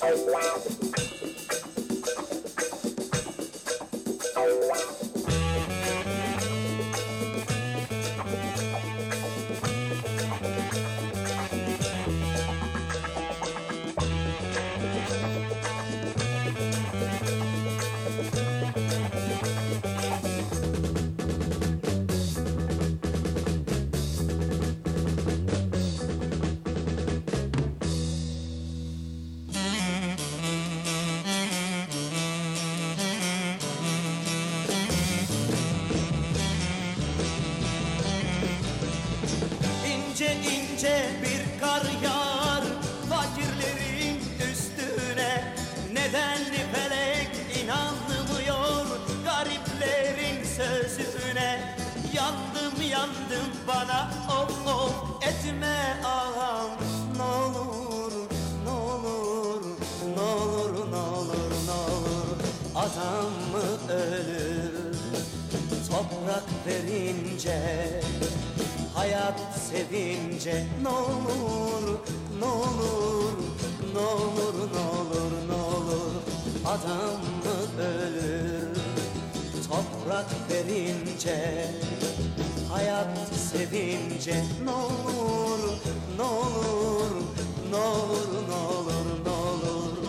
İnce ince bir kar yağar fakirlerin üstüne. Neden felek inanmıyor gariplerin sözüne? Yandım yandım bana of of etme ağam. N'olur n'olur n'olur n'olur n'olur. Adam mı ölür toprak verince, hayat sevince? N'olur n'olur n'olur n'olur n'olur. Adam mı ölür toprak verince, hayat sevince? N'olur n'olur n'olur n'olur n'olur.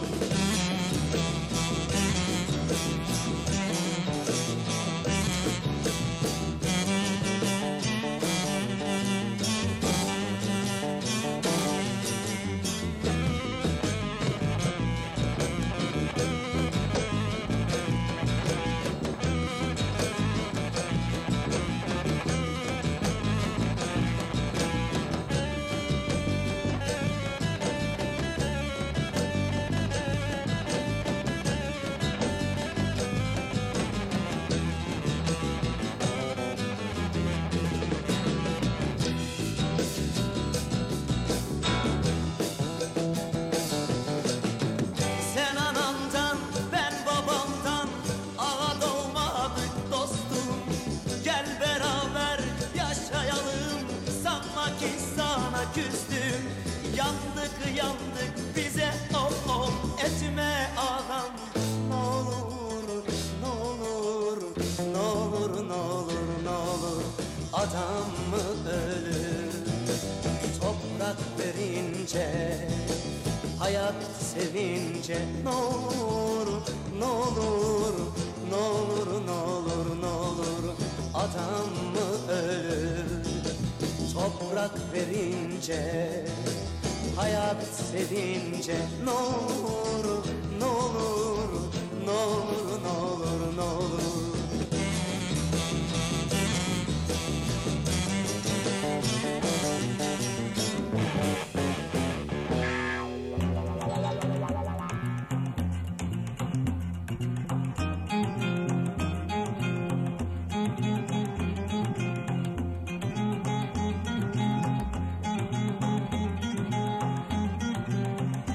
Küstüm, yandık yandık bize of of etme ağam. N'olur n'olur n'olur n'olur n'olur. Adam mı ölür toprak verince, hayat sevince? N'olur n'olur n'olur n'olur n'olur. Adam mı ölür toprak verince, hayat sevince? N'olur n'olur n'olur n'olur n'olur.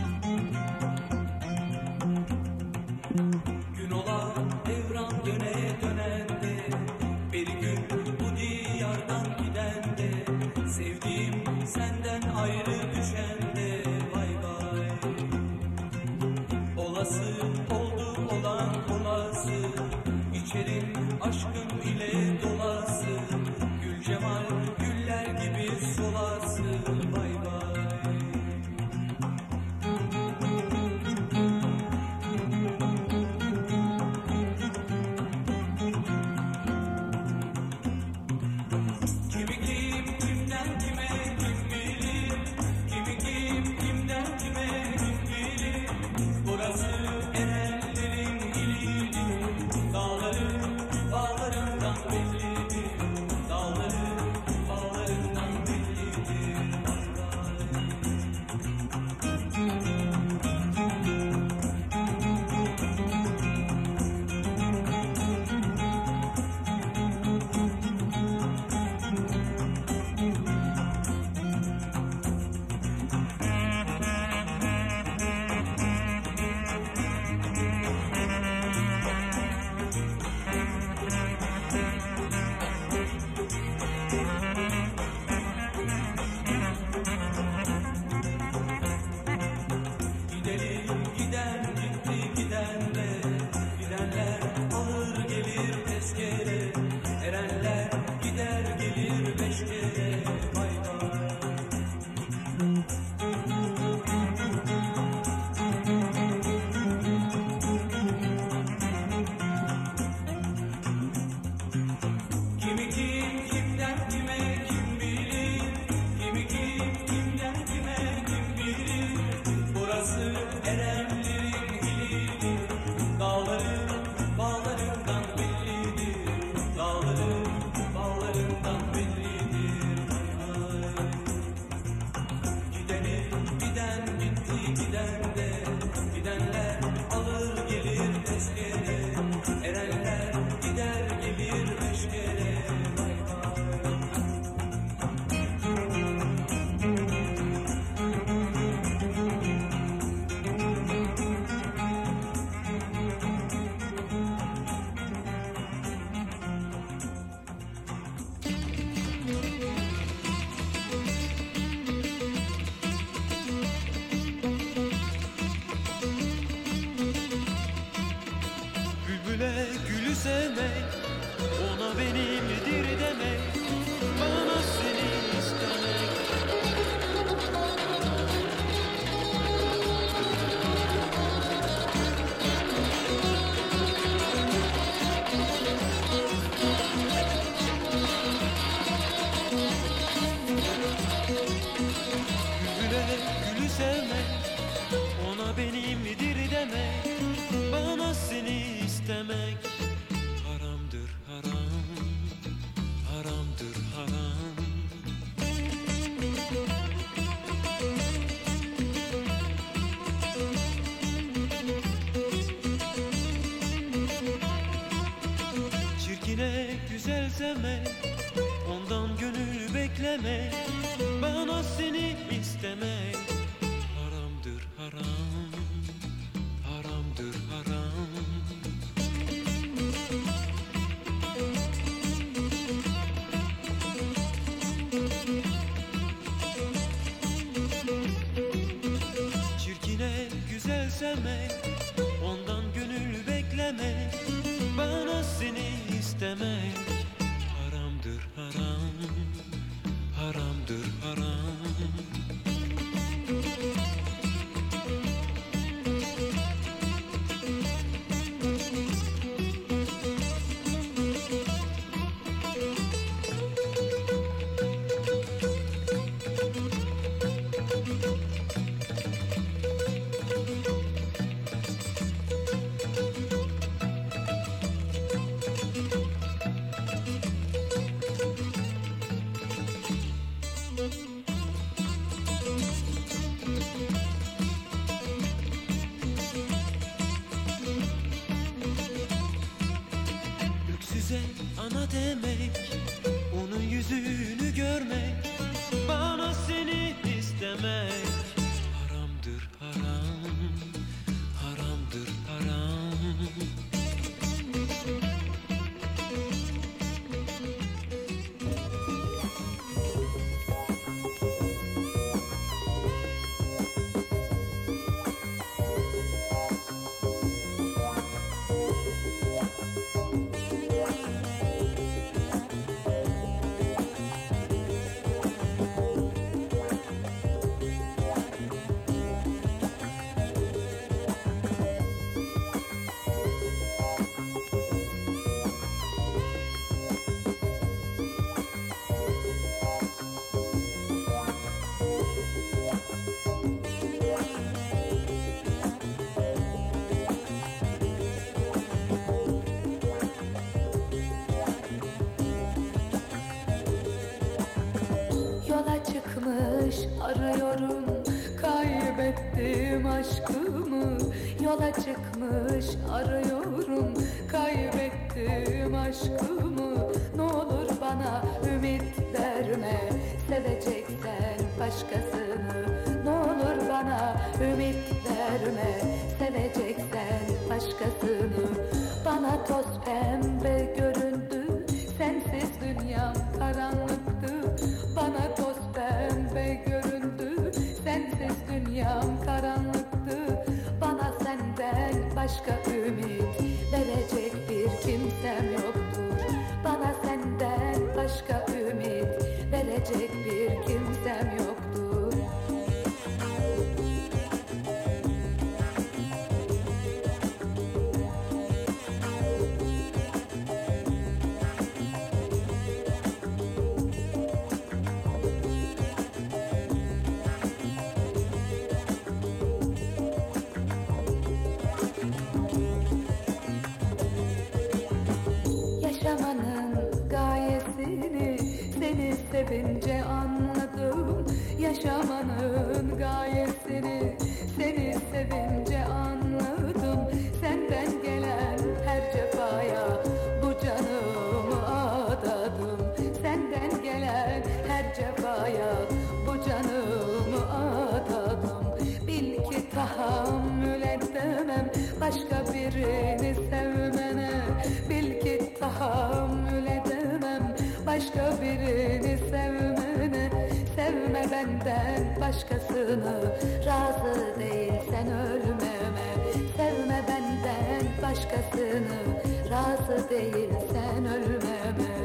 Gün ola devran döner, giden de gidenler alır gelir tezkere. Erenler gider gelir meşgele. Vay vay. Bülbüle gülü sevmek, ona benimdir demek, bana seni istemek. Bülbüle gülü sevmek, ona benimdir demek, bana seni istemek. Haramdır haram, haramdır haram. Çirkine güzel sevmek, ondan gönül bekleme, bana seni istemek. Haramdır haram, haramdır haram. Çirkine güzel sevmek, ondan gönül bekleme, bana seni istemek. Haramdır haram, haramdır haram. Öksüze ana demek, onun yüzünü görmek, bana seni istemek. Haramdır haram, haramdır haram. Yola çıkmış arıyorum, kaybettim aşkımı. Yola çıkmış arıyorum, kaybettim aşkımı. Ne olur bana ümit verme, seveceksen başkasını. Ne olur bana ümit verme, seveceksen başkasını. Bana toz pembe göründü, sensiz dünyam karanlıktı. Bana toz pembe göründü, sensiz dünyam karanlıktı. Bana senden başka ümit verecek bir kimsem yoktur. Bana senden başka ümit verecek bir kimsem yoktur. Yaşamanın gayesini seni sevince anladım. Yaşamanın gayesini seni sevdaya bu canımı adamam. Bil ki tahammül edemem başka birini sevmene. Bil ki tahammül edemem başka birini sevmene. Sevme benden başkasını, razı değilsen ölmeme. Sevme benden başkasını, razı değilsen ölmeme.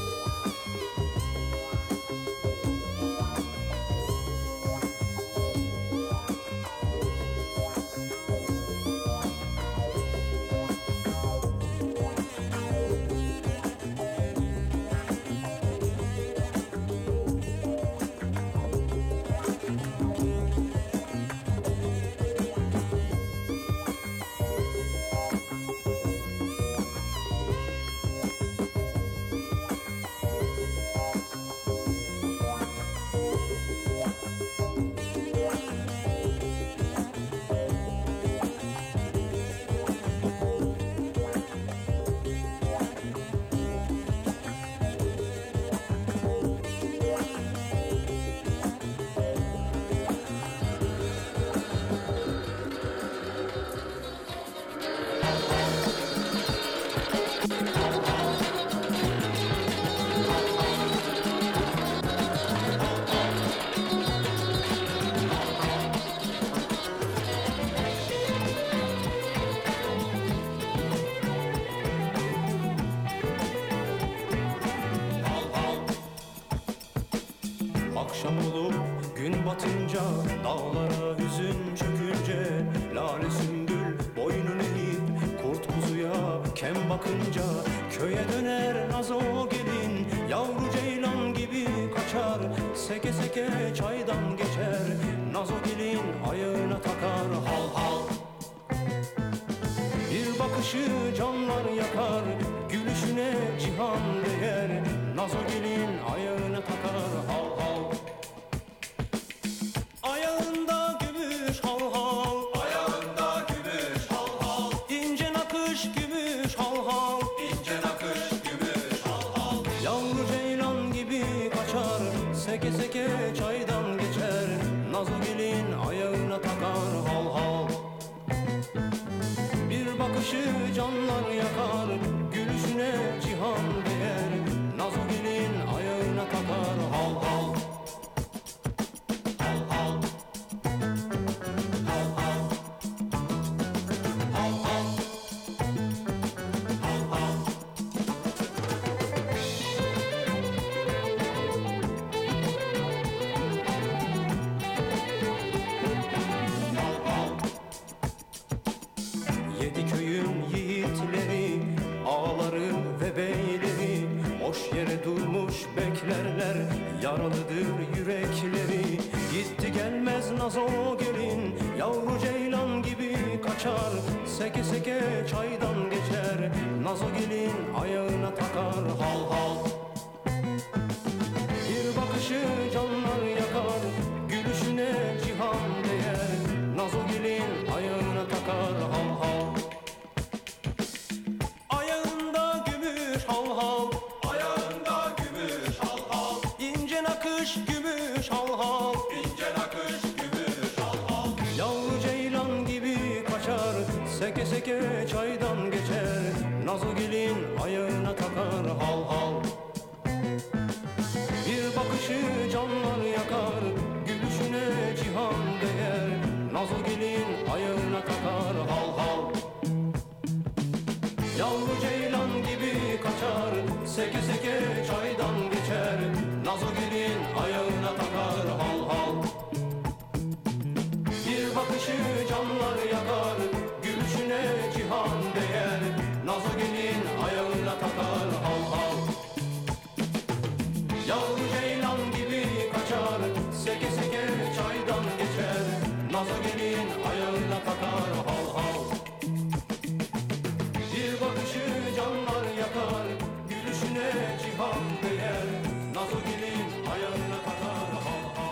Akşam olup gün batınca, dağlara hüzün çökünce, lale sümbül boynunu eğip kurt kuzuya kem bakınca, köye döner nazo gelin, yavru ceylan gibi kaçar, seke seke çaydan geçer, nazo gelin ayağına takar hal hal. Bir bakışı canlar yakar, gülüşüne cihan değer, nazo gelin ayağına takar hal hal. Ayağında gümüş hal hal, ayağında gümüş hal hal, ince nakış gümüş hal hal, ince nakış gümüş hal hal. Yavru ceylan gibi kaçar, seke seke çaydan geçer, nazo gelin ayağına takar hal hal. Bir bakışı canlar yakar, gülüşüne cihan değer, nazo gelin ayağına takar hal hal. Hal hal. Hal hal. Hal hal. Hal hal. Yedi köyün yiğitleri, ağaları ve beyleri, boş yere durmuş beklerler, yaralıdır yürekleri. Gitti gelmez nazo gelin, yavru ceylan gibi kaçar, seke seke çaydan geçer, nazo gelin ayağına takar hal hal. Bir bakışı canlar yakar, gülüşüne cihan değer, nazo gelin ayağına takar hal hal. Ayağında gümüş hal hal, ayağında gümüş hal hal, ince nakış gümüş hal hal, ince nakış gümüş hal hal. Yavru ceylan gibi kaçar, seke seke çaydan geçer, nazo gelin ayağına takar hal hal. Bir bakışı canlar yakar, gülüşüne cihan değer, nazo gelin ayağına takar hal hal. Yavru ceylan gibi kaçar, seke seke çaydan geçer, nazo gelin ayağına takar hal hal. Bir bakışı canlar yakar, gülüşüne cihan değer, nazo gelin ayağına takar hal hal. Yavru ceylan gibi kaçar, seke seke çaydan geçer, nazo gelin ayağına takar hal hal. Bir bakışı canlar yakar, gülüşüne cihan değer, nazo gelin ayağına takar hal hal.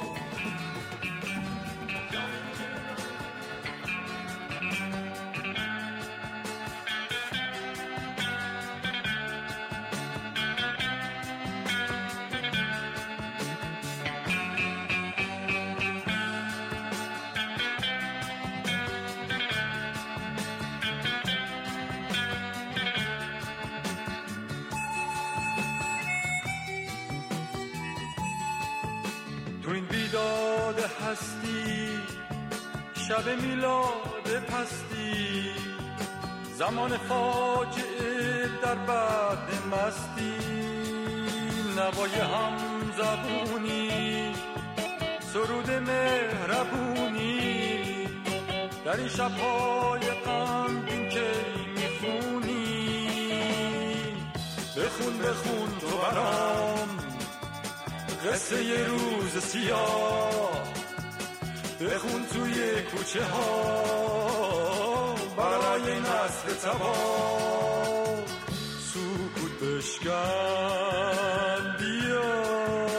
تو این بیداد هستی، شب میلاد پستی، زمان فاجعه در بعد مستی، نوای هم زبونی، سرود مهربونی، در این شب‌های غمگین که میخونی. بخون بخون تو برام قصه ی روز سیاه، بخون توی کوچه ها برای نسل تباه. سکوت بشکن بیا،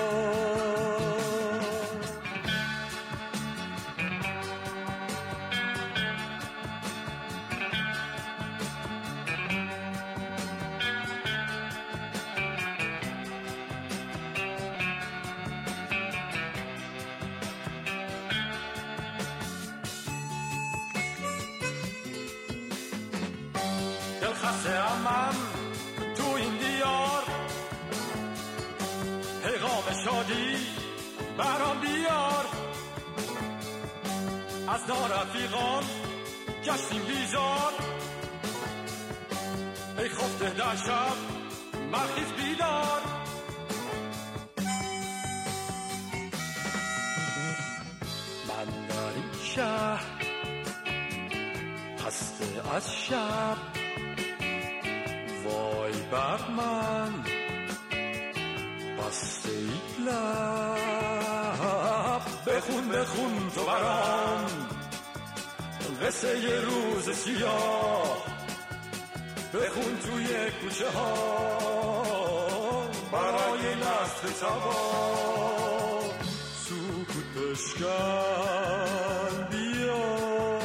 من تو این دیار، پیغام شادی برام بیار. از نارفیقان گشتیم بیزار، ای خفته در شب مرخیز بیدار. من در این شهر خسته از شب، وای بر من بسته ای لب. بخون بخون تو برام قصه ی روز سیاه، بخون توی کوچه ها برای نسل تباه. سکوت بشکن بیا،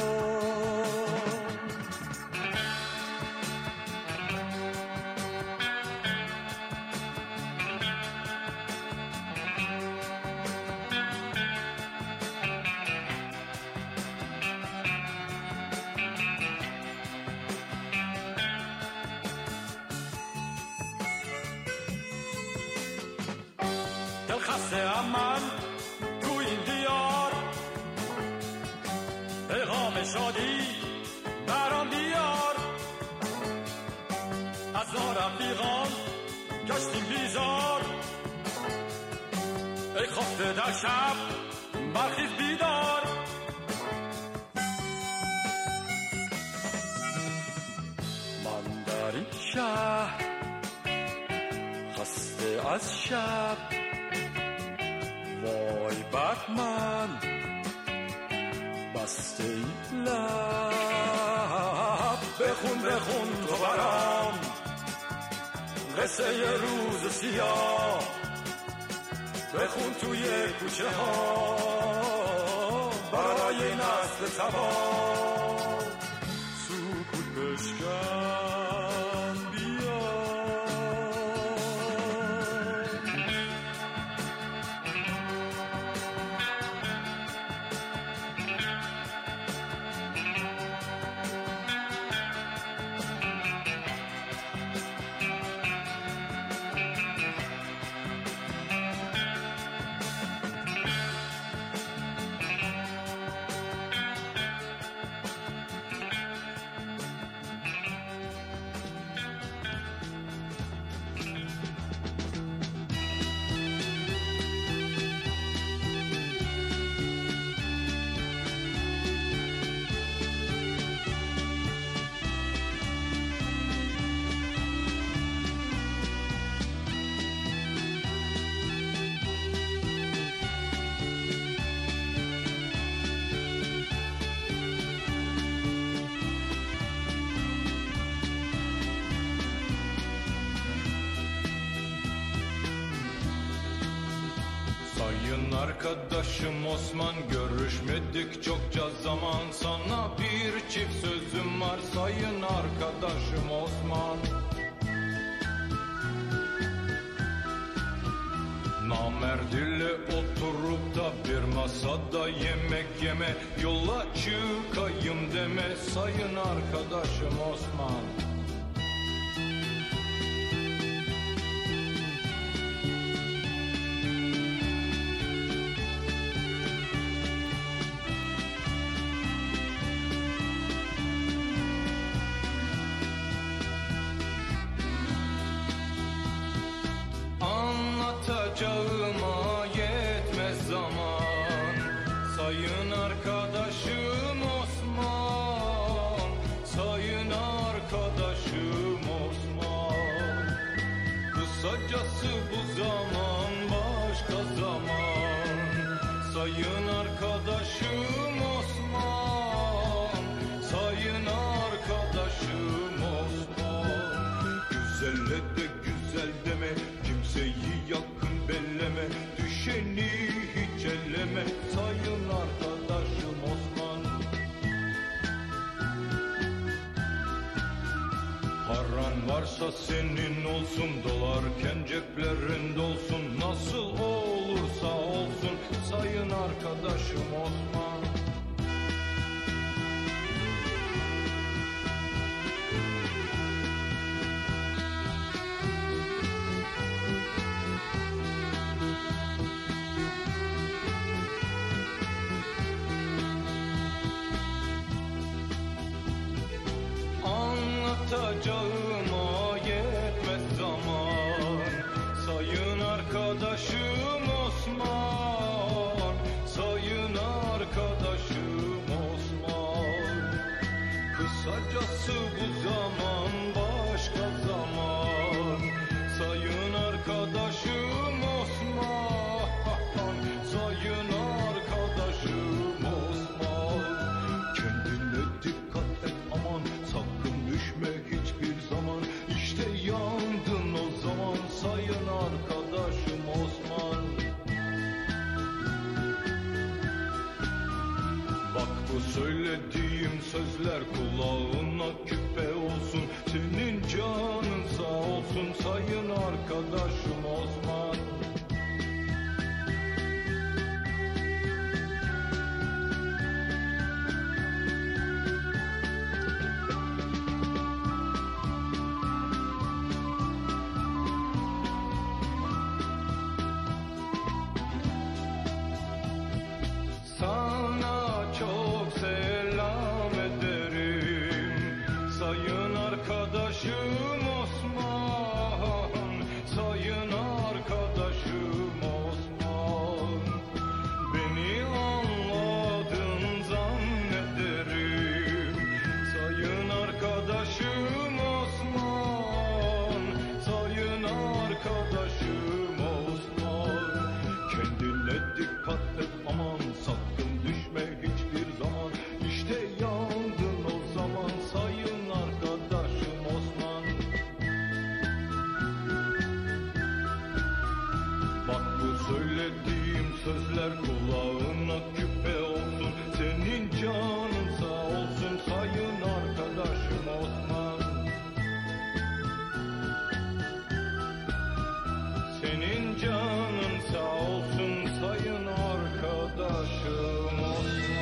من تو این دیار، پیغام شادی برام بیار. از نارفیقان گشتیم بیزار، ای خفته در شب برخیز بیدار. من در این شهر خسته از شب، وای بر من بسته ای لب. بخون بخون تو برام قصه ی روز سیاه، بخون توی کوچه ها برای نسل تباه. سکوت بشکن بیا، Arkadaşım Osman, görüşmedik çokça zaman. Sana bir çift sözüm var sayın arkadaşım Osman. Namerdiyle oturup da bir masada yemek yeme, yola çıkayım deme sayın arkadaşım Osman. Sayın arkadaşım Osman, sayın arkadaşım Osman. Kısacası bu zaman başka zaman. Sayın arkadaşım Osman, sayın arkadaşım Osman. Güzelle de güzel deme, kimseyi yakın belleme, düşeni hiç elleme, sayın arkadaşım Osman. Paran varsa senin olsun, dolarken ceplerin dolsun, nasıl olursa olsun sayın arkadaşım Osman. Anlatacağıma yetmez zaman, sayın arkadaşım Osman, sayın arkadaşım Osman. Kısacası bu zaman başka zaman, sayın arkadaşım Osman, sayın arkadaşım Osman. Kendine dikkat et aman, sakın düşme hiçbir zaman, İşte yandın o zaman sayın arkadaşım Osman. Bak bu söylediğim sözler kulağına küpe olsun, senin canın sağ olsun sayın arkadaşım Osman. Sana çok selam ederim sayın arkadaşım Osman, sayın arkadaşım Osman. Beni anladın zannederim sayın arkadaşım Osman, sayın arkadaşım Osman. Kendine dikkat et aman, sakın düşme hiçbir zaman, İşte yandın o zaman sayın arkadaşım Osman. Bak bu söylediğim sözler kulağına küpe olsun, senin canın sağ olsun sayın arkadaşım Osman. Senin canın sağ olsun sayın arkadaşım Osman.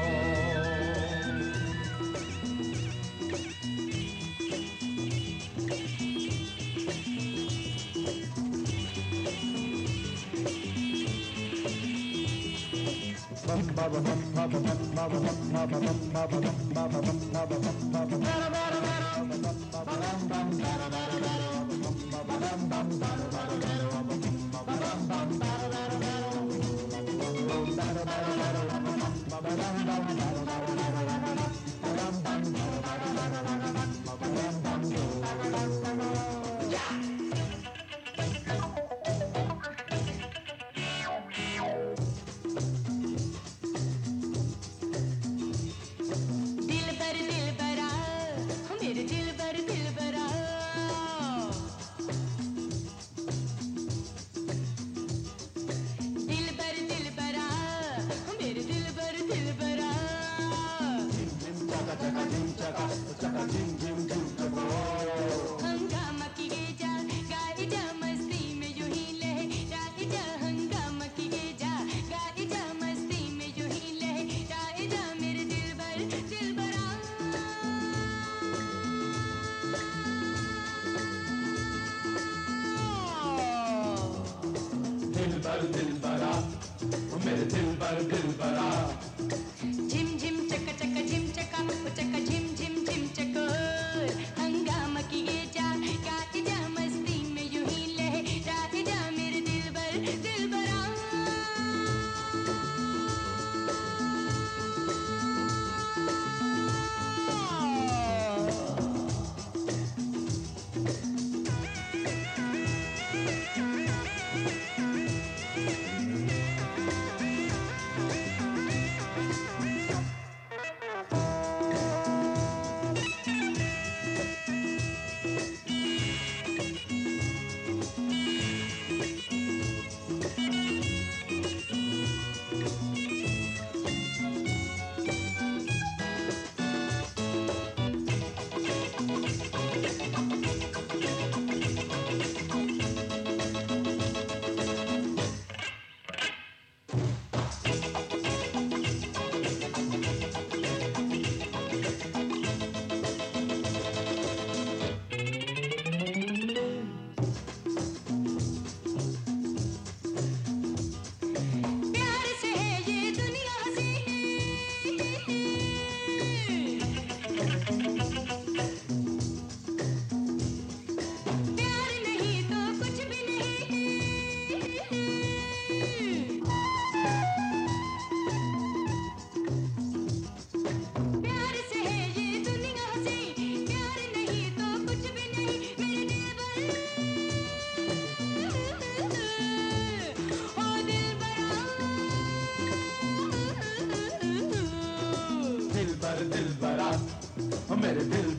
झिम झिम चक चक झिम चका चक झिम झिम झिम चकोर हंगामा किए जा गाए जा मस्ती में यूं ही लहराए जा मेरे दिलबर दिलबरा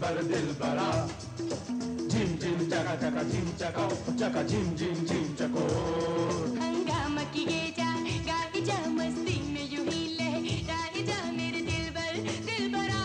दिलबर दिलबरा झिम झिम चका चका झिम चका चका झिम झिम झिम चकोर हंगामा किए जा गाए जा मस्ती में यूं ही लहराए जा मेरे दिलबर दिलबरा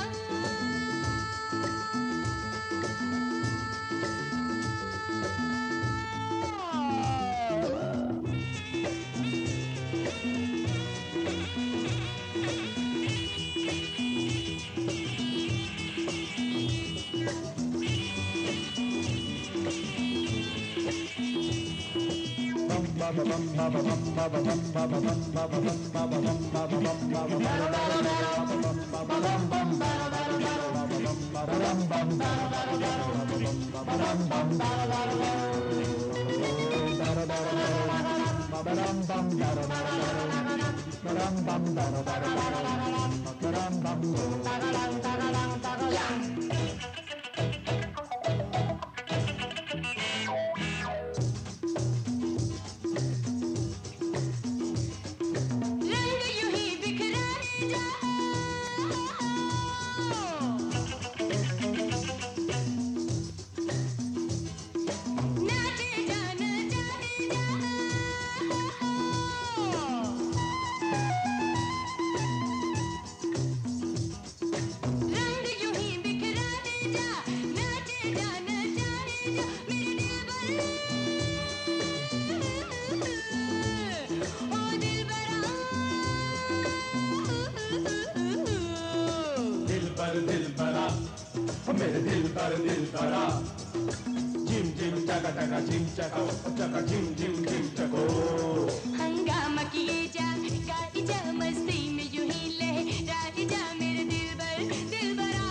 दिलबरा मेरे दिलबर दिलबरा झिम झिम चका चका झिम चका चका झिम झिम झिम चको हंगामा किए जा गाए जा मस्ती में यूं ही लहराए जा मेरे दिलबर दिलबरा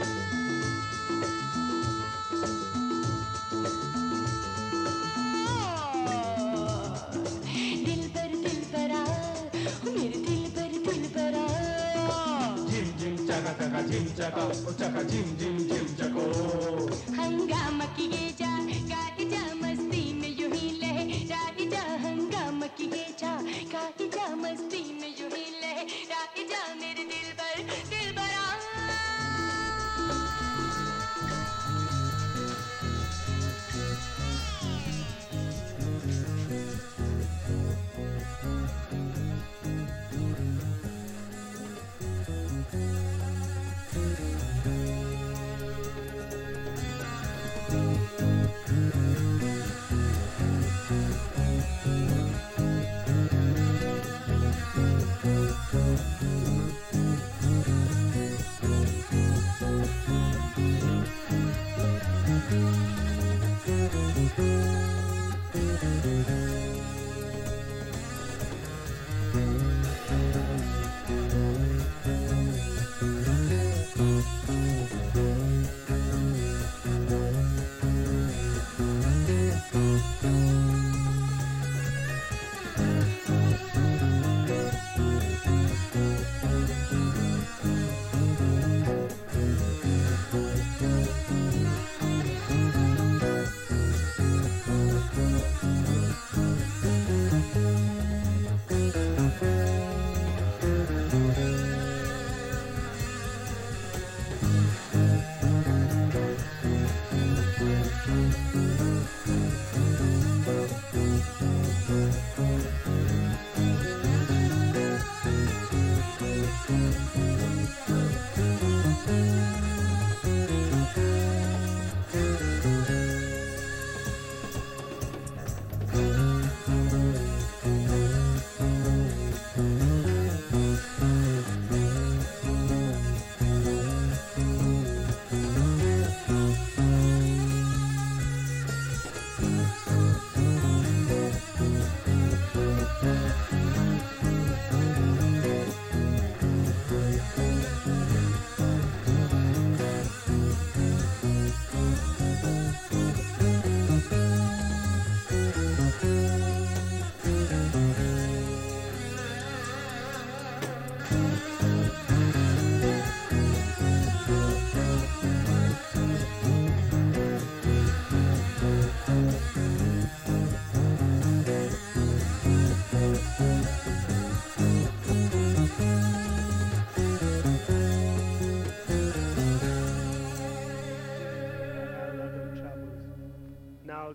दिलबर दिलबरा मेरे दिलबर दिलबरा झिम झिम चका चका झिम चका झिम झिम झिम चको हंगामा किए जा गाए जा मस्ती में यूं ही लहराए जा हंगामा किए जा गाए जा मस्ती में यूं ही लहराए जा मेरे दिलबर दिलबरा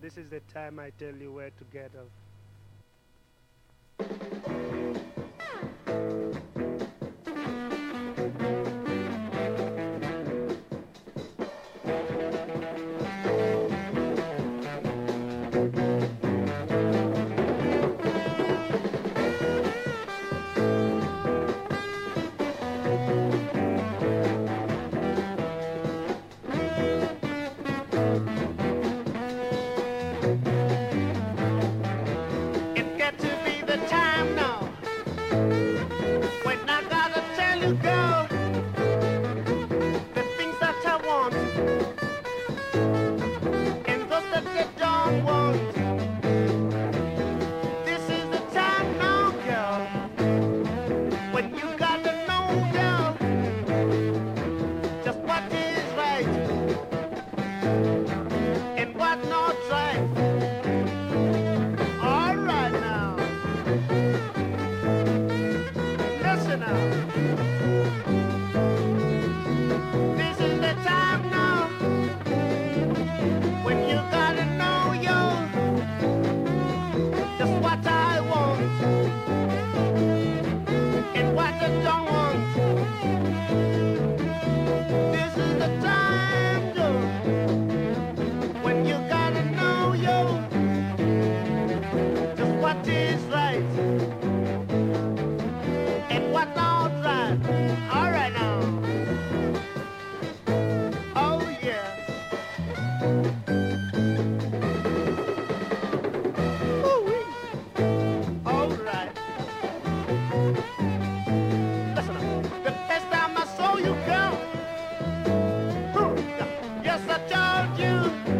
this is the time I tell you where to get off. It got to be the time now when I gotta tell you, girl, the things that I want and those that you don't want. This is the time now, girl, when you gotta know, girl, just what is right and what not right. All right now. Listen now. This is the time now when you gotta know, yo, just what I want and what I don't want. This is the time, yo, when you gotta know, yo, just what is right and what not right. All right now. Oh yeah. Ooh-wee. All right. Listen, the first time I saw you, girl, yes, I told you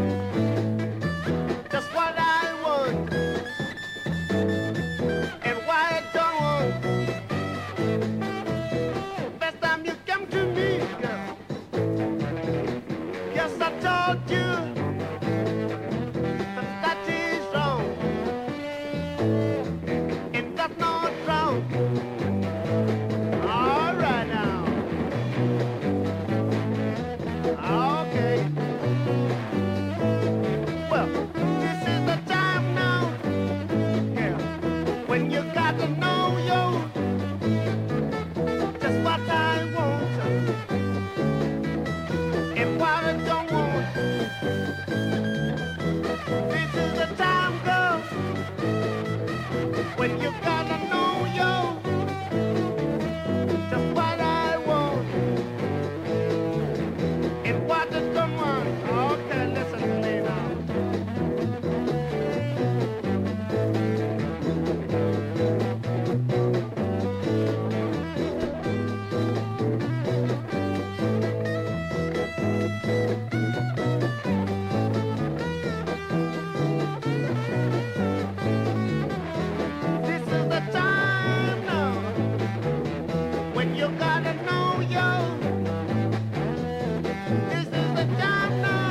just what I want and why I don't want. First time you came to me, girl, yes, I told you that that is wrong and that's not wrong. All right now. Okay. Well, this is the time now, yeah, when you got to know, yo, just what I want and what I don't want. This is the time, girl, when you gotta know, yo, just what I want and what I don't want. Okay, listen to me now. This is the time now when you gotta know, yo. This is the time now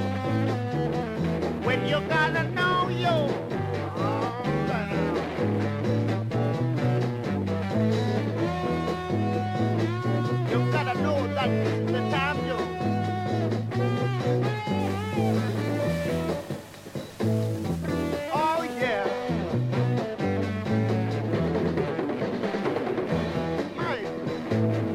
when you gotta know, yo. All right now. You gotta know that this is the time, yo. Oh yeah. Mine.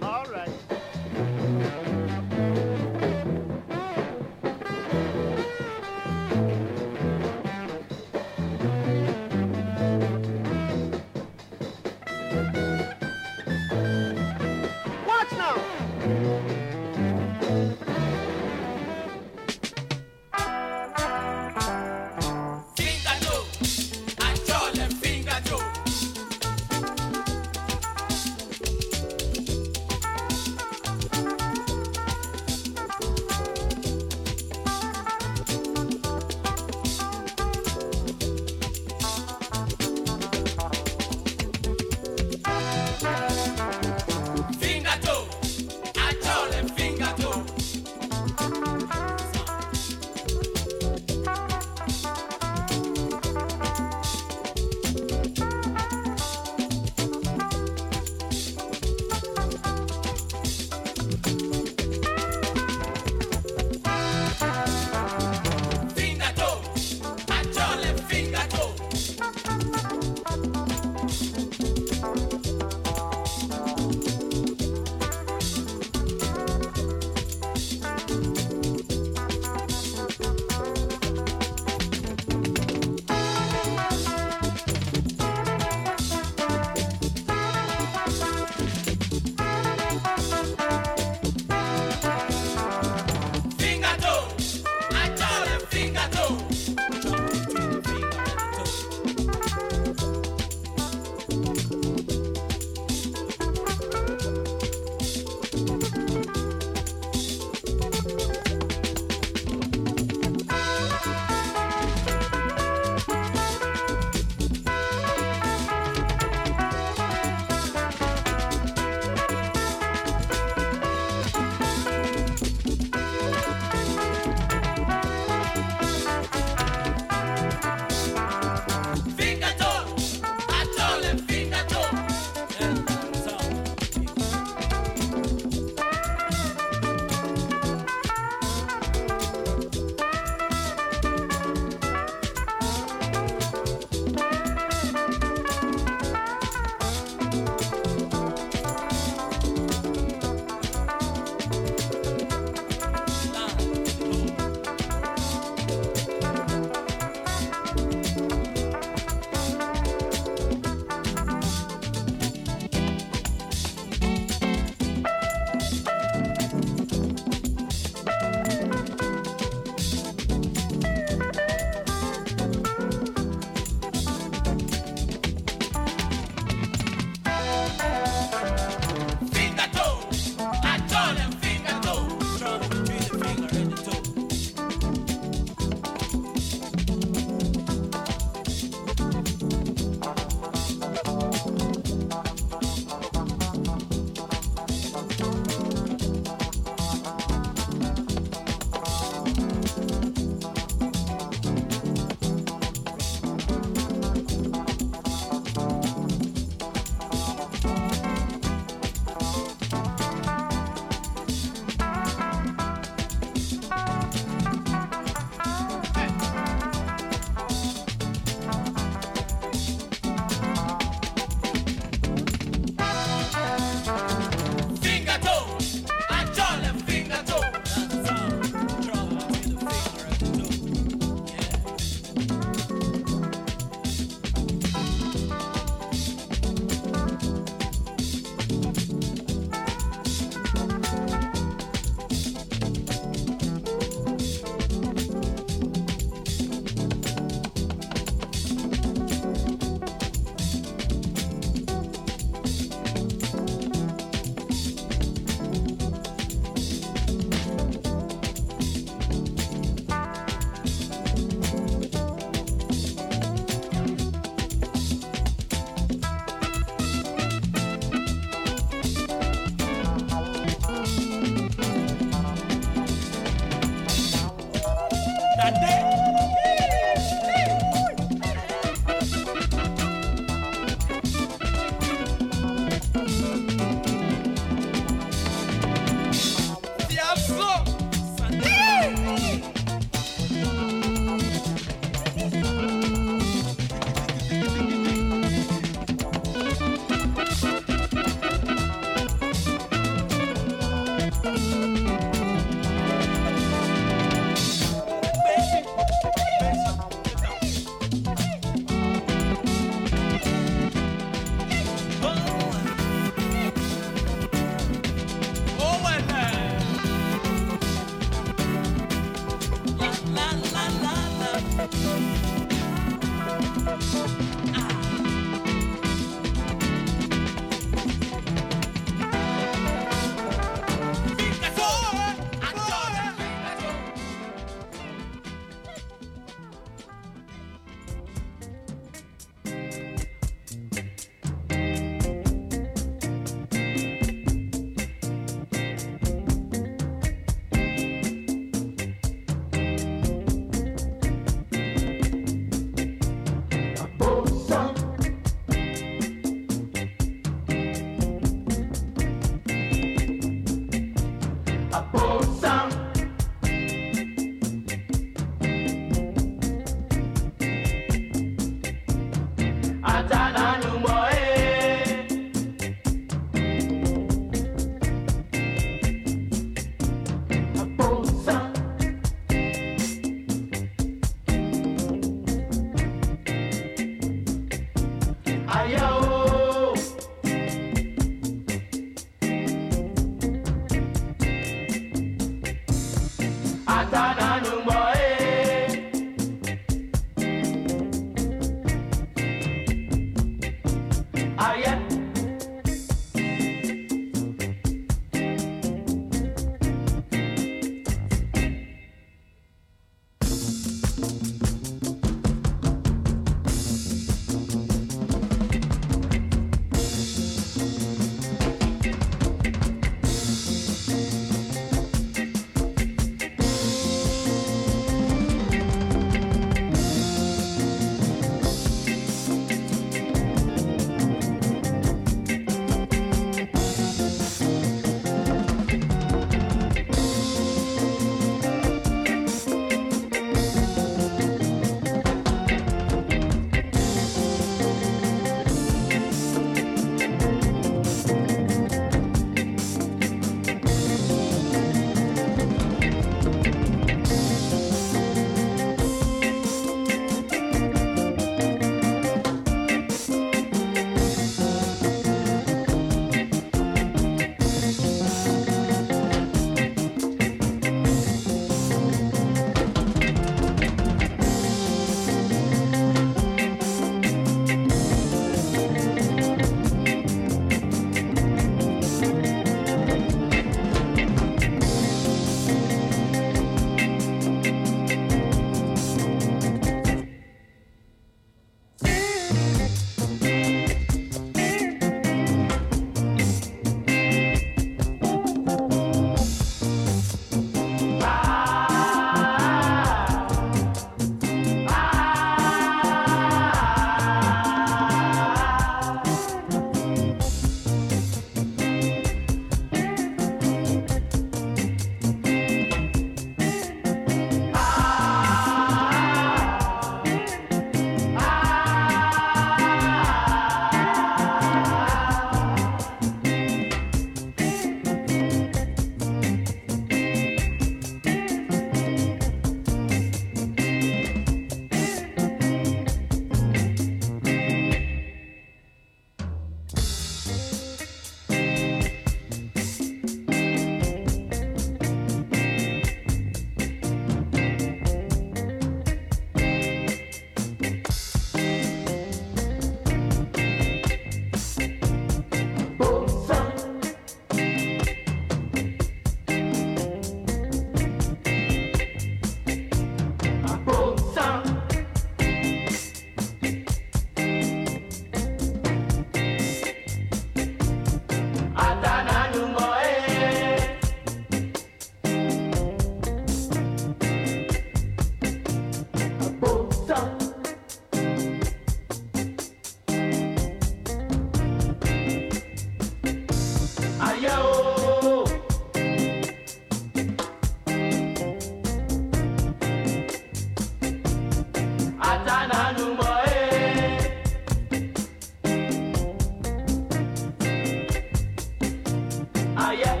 Ah yeah.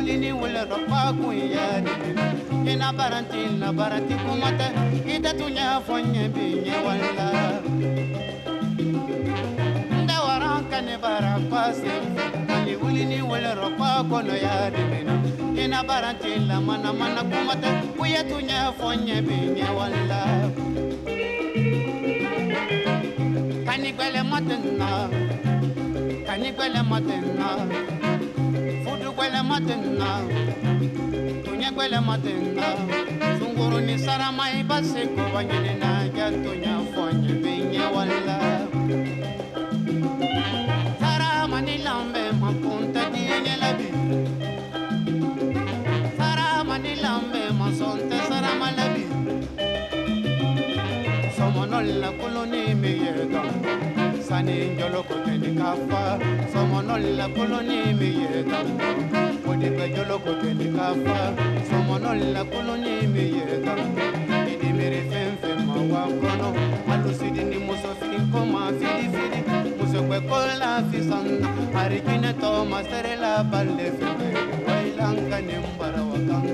wuli ni wuli rɔba kun ye dimina i na baranti kuma tɛ i tɛ tun ɲɛ fɔ ɲɛ bi ɲɛ wala n da waran ka ne bara ba senfɛ ani wuli ni wuli rɔba kɔnɔ ya dimina i na baranti la mana kuma tɛ u ye tun ɲɛ fɔ ɲɛ bi ɲɛ wala kani gbɛlɛma tɛ na kani gbɛlɛma tɛ na fudu gbɛlɛma tɛ na tuɲɛ gbɛlɛma tɛ na sunkuru ni sarama i ba se ko ba ɲini na ja tuɲɛ fɔ ɲɛ bɛ ɲɛ wala sarama ni lamɛn ma kun tɛ diɲɛ ɲɛ la bi sarama ni lamɛn ma sɔn tɛ sarama la bi sɔmɔnɔ la koloni mi yɛ gan sani jɔlɔkɔ tɛ ni ka fa sɔmɔnɔ la koloni mi yɛ gan o de bɛ jɔlɔkɔ tɛ ni ka fa sɔmɔnɔ la koloni mi yɛ gan i de miiri fɛn fɛn ma wa kɔnɔ alusidi ni muso fini ko ma fidi muso gbɛ ko la fisan na arigine tɔ ma sere la balle fɛn fɛn wa ilanka ni bara wa kan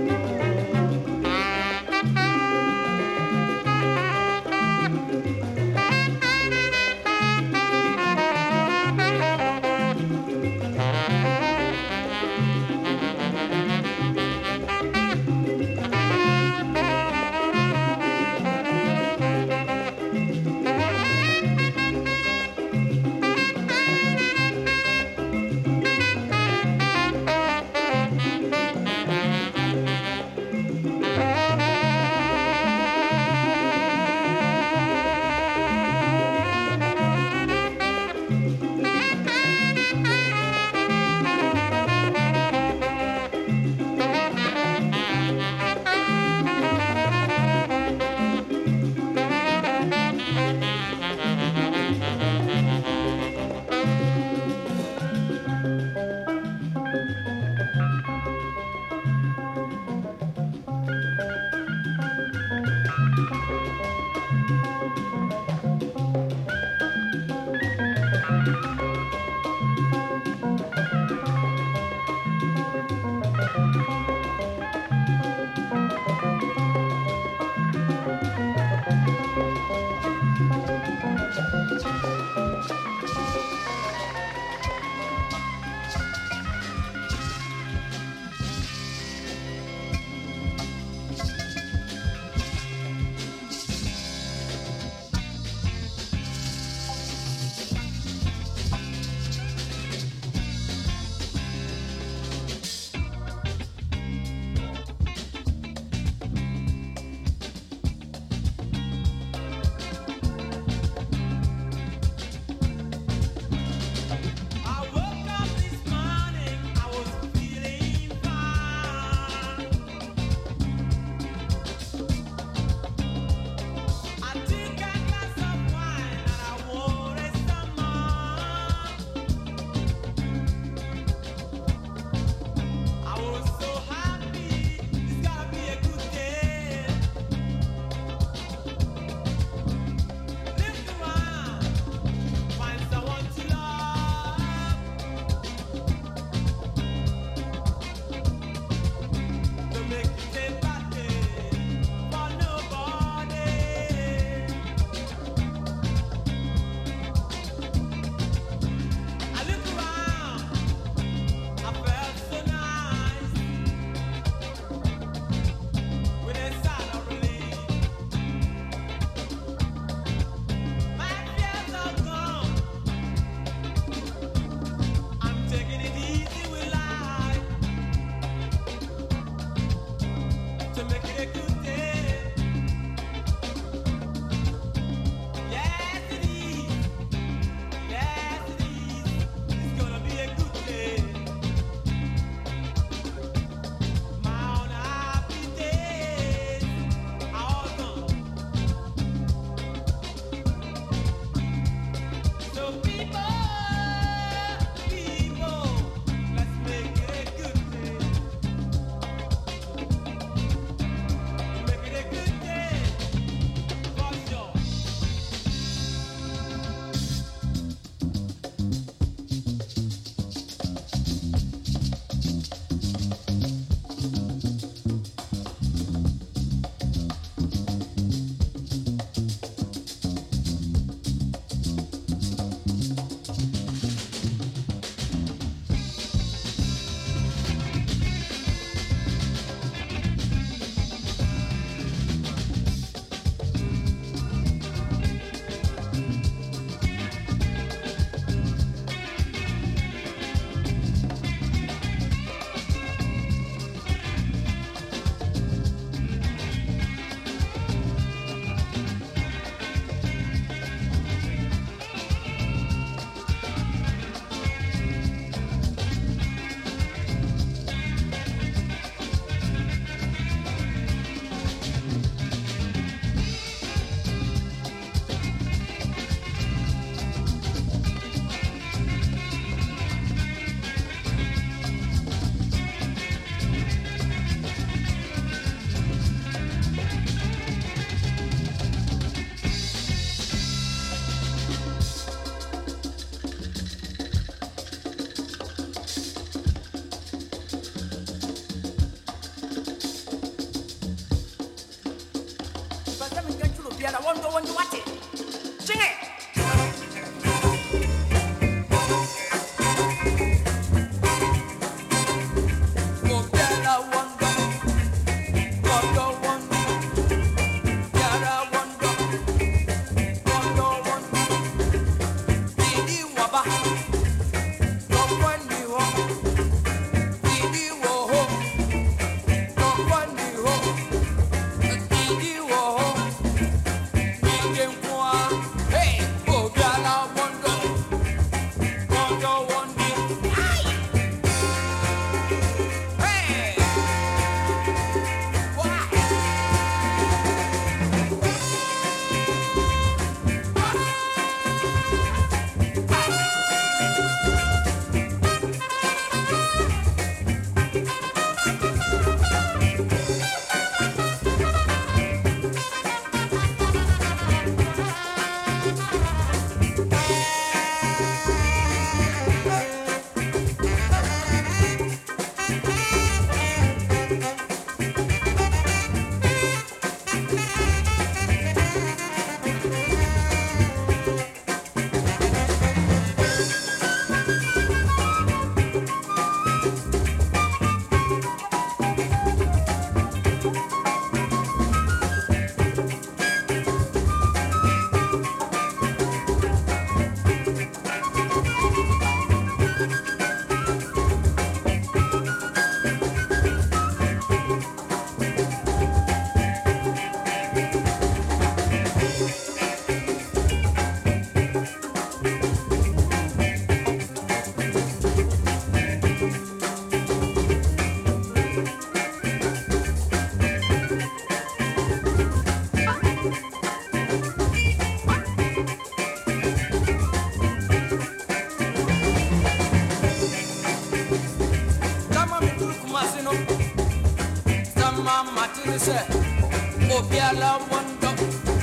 mama tise obiala wando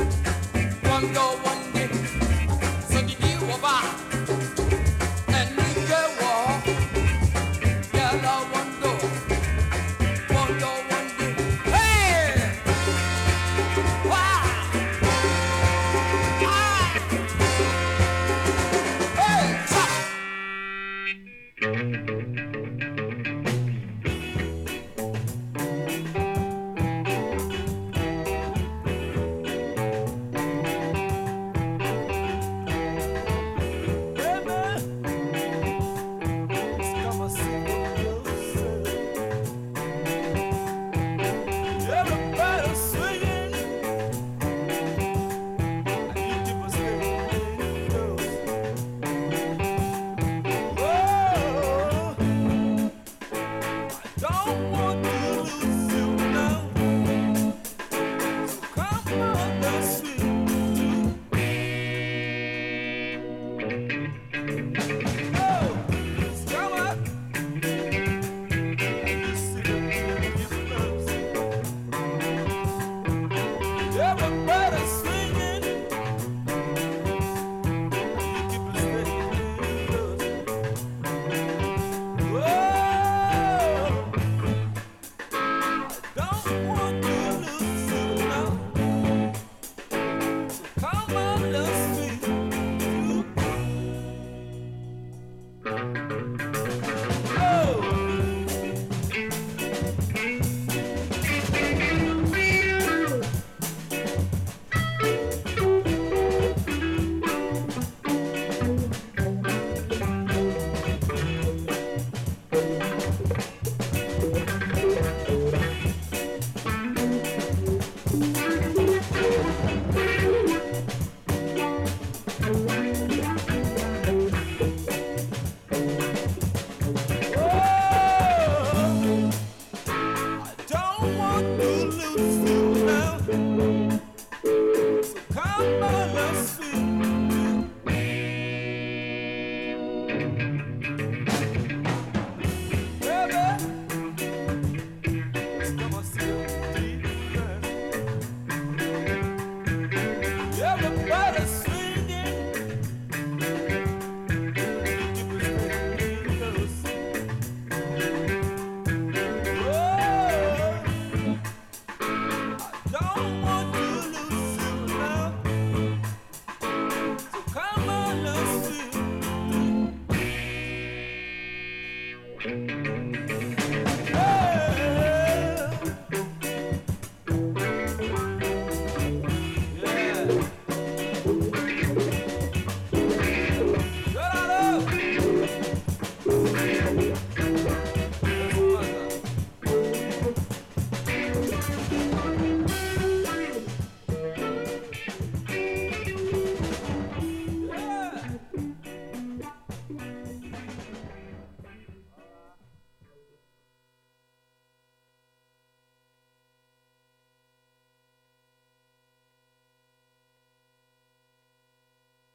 wande so didi woba enike wo biala wando wande hey wow hey stop. Don't want to lose you now.